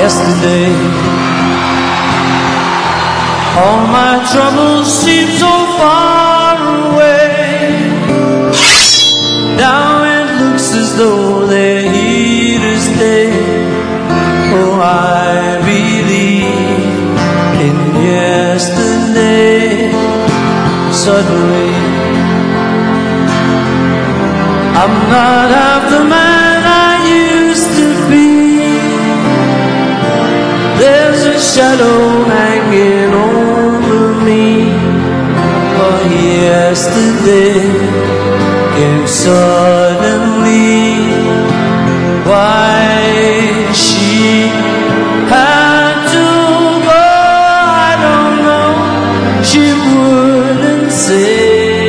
yesterday. All my troubles seem so far away. Now it looks as though they're here to stay. Oh, I believe in yesterday. Suddenly I'm not half the man I used to be. There's a shadow hanging over me. Oh, yesterday came suddenly. Why she had to go, I don't know. She wouldn't say.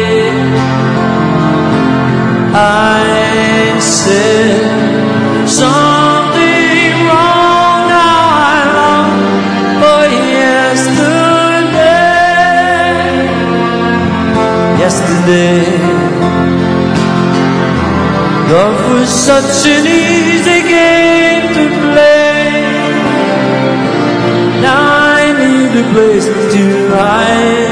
I said something wrong. Now I long for yesterday. Yesterday, love was such an easy game to play. Now I need a place to hide